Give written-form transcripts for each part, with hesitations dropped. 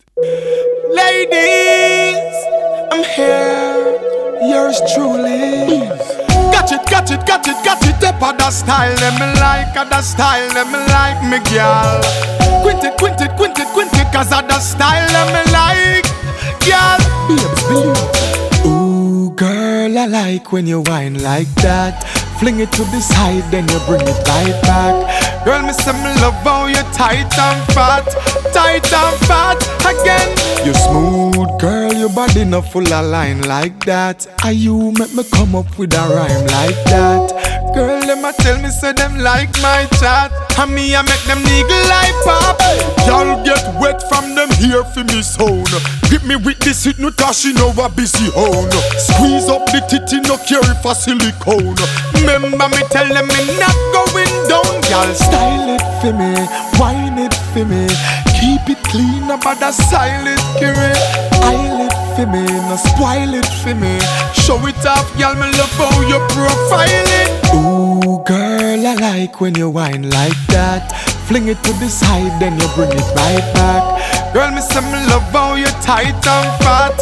Ladies, I'm here, yours truly. Got it, up on the style, them like, the style, them like me, girl. Quint it, cause of the style, them like, girl. Babes, believe. Ooh, girl, I like when you whine like that. Fling it to the side, then you bring it right back. Girl, me say me love how you tight and fat again. You smooth, girl, your body not full of line like that. Are you make me come up with a rhyme like that? Girl, them a tell me say them like my chat, and me I make them niggle like pop. Y'all get wet from them here for me sound. Grip me with this hit, no cause she know a busy hone. Squeeze up the titty, no carry for silicone. Remember me tell them me not going down. Y'all style it for me, wine it for me. Keep it clean, about the style it, carry. Aisle it for me, no spoil it for me. Show it off, y'all, me love how you profile it. Ooh, girl, I like when you whine like that. Fling it to the side, then you bring it right back. Girl, me say me love how you tight and fat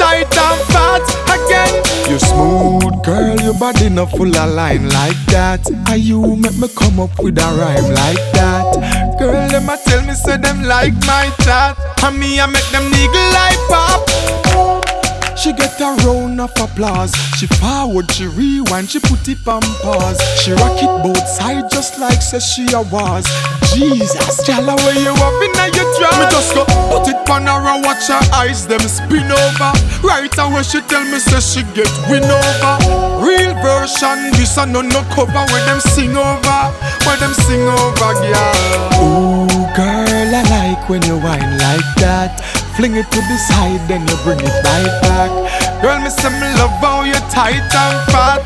again. You smooth, girl, your body not full of line like that. Are you make me come up with a rhyme like that? Girl, them a tell me say them like my chat, and me I make them niggle like pop. She get a round of applause. She forward, she rewind, she put it on pause. She rock it both sides just like says she a was. Jesus, tell her where you up in your drum. Me just go put it on her and watch her eyes them spin over. Right away she tell me say she get win over. Real version, this a no cover where them sing over, girl. Ooh, girl, I like when you whine like that. Fling it to the side, then you bring it right back. Girl, me say me love how you tight and fat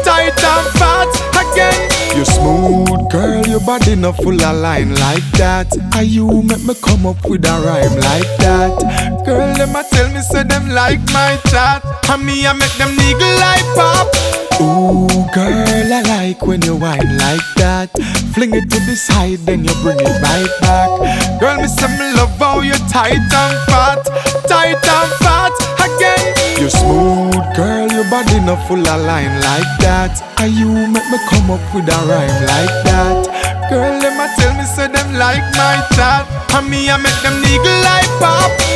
again. You smooth, girl, your body not full of line like that. Are you make me come up with a rhyme like that? Girl, them a tell me say them like my chat, and me I make them niggle like pop. Ooh, girl, I like when you whine like that. Fling it to the side, then you bring it right back. Girl, me say me love how you tight and fat again. You smooth, girl, your body not full of line like that. Are you make me come up with a rhyme like that? Girl, them a tell me say them like my chat, and me I make them niggle like pop.